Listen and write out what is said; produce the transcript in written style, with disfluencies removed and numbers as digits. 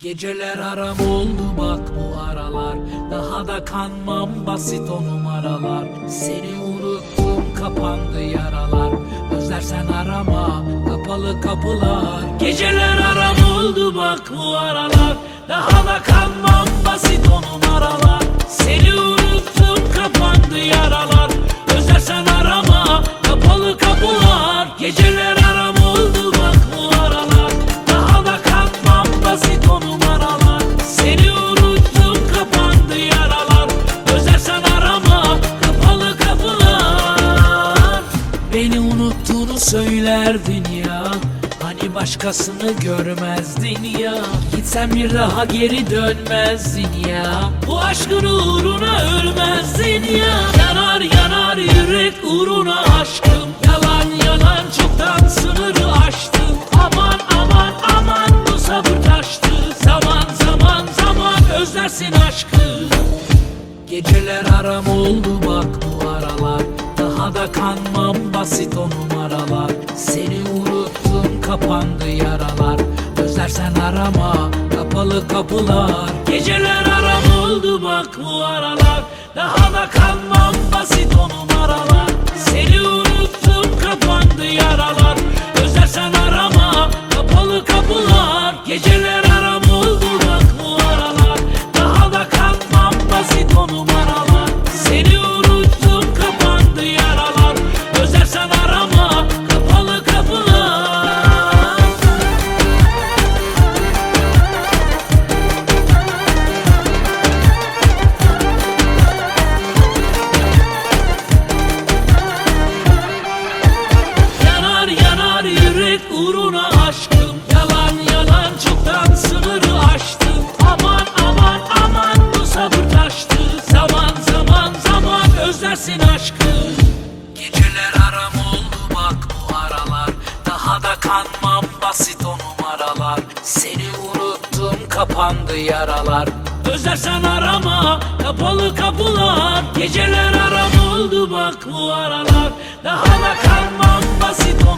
Geceler aram oldu bak bu aralar. Daha da kanmam basit o numaralar. Seni unuttum kapandı yaralar. Özlersen arama kapalı kapılar. Geceler aram oldu bak bu aralar. Daha da kanmam basit o numaralar. Seni unuttum kapandı yaralar. Özlersen arama kapalı kapılar. Geceler aram oldu bak bu aralar. Daha da kanmam basit o numaralar. Seni unuttum kapandı yaralar. Özlersen arama kapalı kapılar. Beni unuttuğunu söylerdin ya. Hani başkasını görmezdin ya. Gitsen bir daha geri dönmezdin ya. Bu aşkın uğruna ölmezdin ya. Yanar yanar yürek uğruna aşkım. Yalan yalan çoktan sınırı aştım. Aman aman aman bu sabır taştı. Zaman zaman zaman özlersin aşkı. Geceler aram oldu bak bu aralar. Daha da kanmam basit o numaralar. Seni unuttum kapandı yaralar. Özlersen arama kapalı kapılar. Geceler aram oldu bak bu aralar. Daha da kanmam basit o numaralar. Seni unuttum kapandı yaralar. Özlersen arama kapalı kapılar. Geceler aram oldu bak bu aralar. Daha da kanmam basit o numaralar. Seni unuttum kapandı yaralar. Özlersen arama kapalı kapılar. Yanar yanar yürek uğruna aşkım. Yalan yalan çoktan sınırı aştım. Aman aman aman bu sabır taştı. Zaman zaman zaman özlersin aşkı. Geceler aram oldu bak bu aralar. Daha da kanmam basit o numaralar. Seni unuttum kapandı yaralar. Özlersen arama kapalı kapılar. Geceler aram oldu bak bu aralar. Daha da kanmam basit o